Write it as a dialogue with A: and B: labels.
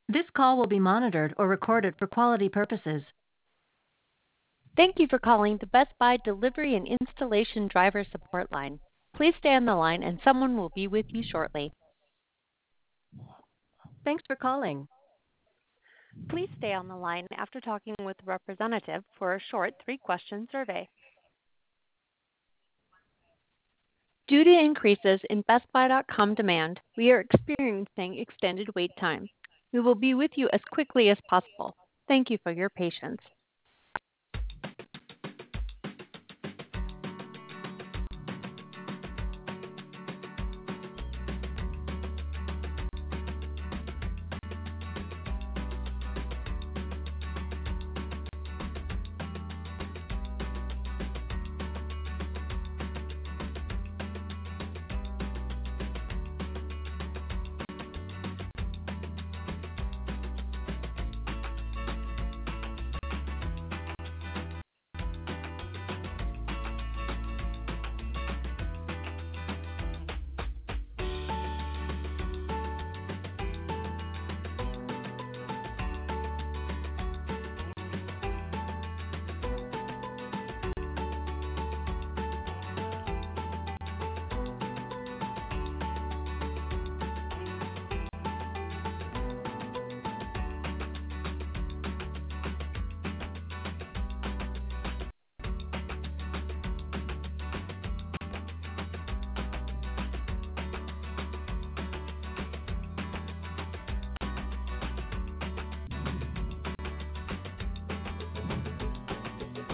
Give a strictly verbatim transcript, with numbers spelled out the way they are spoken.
A: This call will be monitored or recorded for quality purposes.
B: Thank you for calling the Best Buy Delivery and Installation Driver Support Line. Please stay on the line and someone will be with you shortly.
A: Thanks for calling.
B: Please stay on the line after talking with a representative for a short three-question survey. Due to increases in Best Buy dot com demand, we are experiencing extended wait time. We will be with you as quickly as possible. Thank you for your patience.